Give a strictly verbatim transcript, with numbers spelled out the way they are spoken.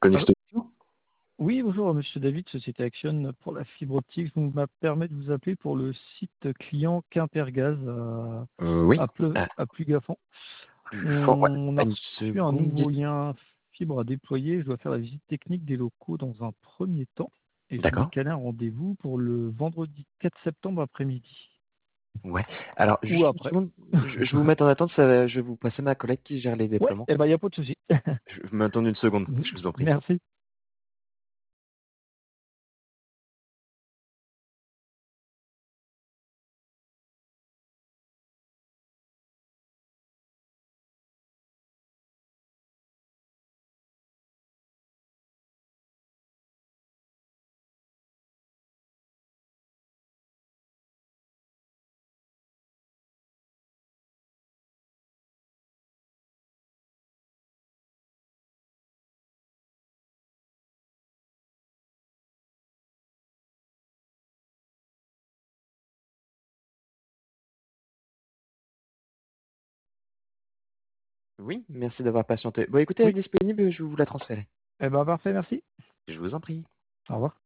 Connect Allô? Studio. Oui, bonjour, monsieur David, Société Action pour la fibre optique. Je me permets de vous appeler pour le site client Quimpergaz Euh, à, oui. à, Pleu- Ah, à Plougasson. plus fort. Ouais. On a Une reçu un seconde. nouveau lien fibre à déployer. Je dois faire la visite technique des locaux dans un premier temps. Et je voulais D'accord. caler un rendez-vous pour le vendredi quatre septembre après-midi. Ouais. Alors, Ou juste une après. seconde. Je, je vais vous mettre en attente. Ça, va- je vais vous passer ma collègue qui gère les Ouais, déploiements. eh ben, il n'y a pas de souci. Je vais m'attendre une seconde. Je vous en prie. Merci. Oui, merci d'avoir patienté. Bon, écoutez, elle est Oui, disponible. Je vais vous la transférer. eh ben, parfait, merci. Je vous en prie. Au revoir.